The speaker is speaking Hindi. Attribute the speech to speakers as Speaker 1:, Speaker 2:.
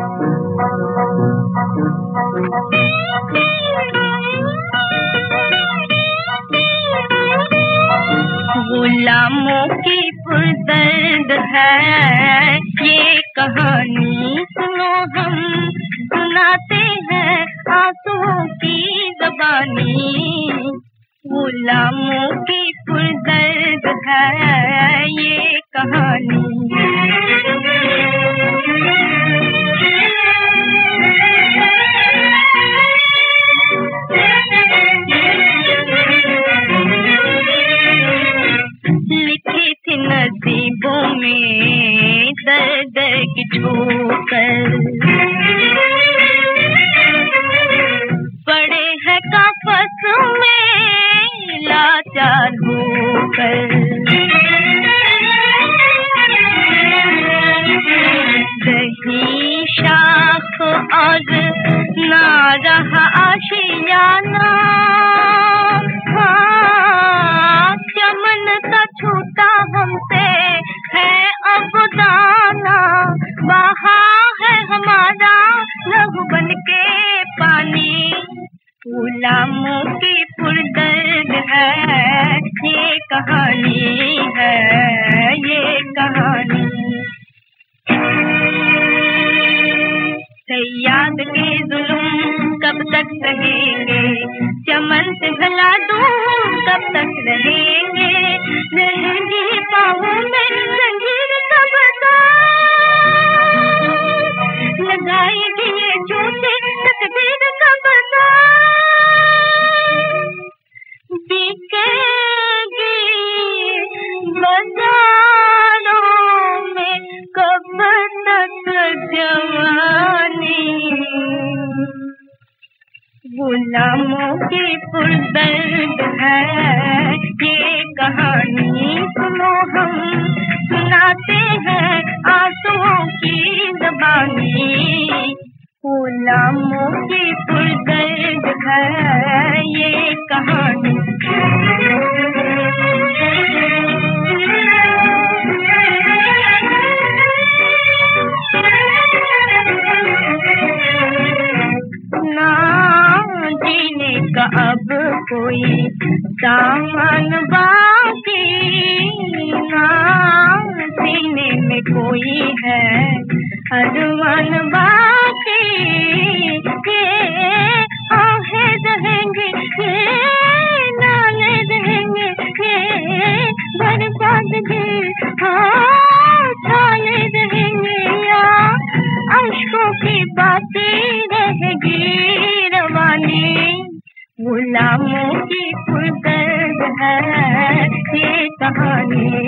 Speaker 1: गुलामों की पुरदर्द है ये कहानी, सुनो हम सुनाते हैं आंसुओं की ज़बानी। गुलामों की पुरदर्द है ये कहानी। नसीबों में दर्द की ठोकर पड़े हैं काफस में लाचार होकर। रही शाख और ना रहा आशियाना, चमन का छूटा हमसे है अब दाना। बहा है हमारा लहू बन के पानी। गुलामों की पुरदर्द है ये कहानी, है ये कहानी। सयाद के जुल्म कब तक सहेंगे, चमन से भला दूर कब तक रहेंगे। रहेंगे पाँवों में जंजीर कब तक, लगाएगी ये चोटें तकदीर कब तक। बिकेगी बाजारों में कब तक जवानी। गुलामों की पुरदर्द है ये कहानी, सुनो हम सुनाते हैं आंसुओं की ज़बानी। गुलामों की पुरदर्द है ये कहानी। जीने का अब कोई सामान बाकी ना, सीने में कोई है अरमान बाकी। ये आहें रहेंगे, ये नाले रहेंगे, ये बर्बादगी हाँ छाले रहेंगे। या अश्कों की बातें रहेगी रवानी। गुलामों की पुरदर्द है ये कहानी।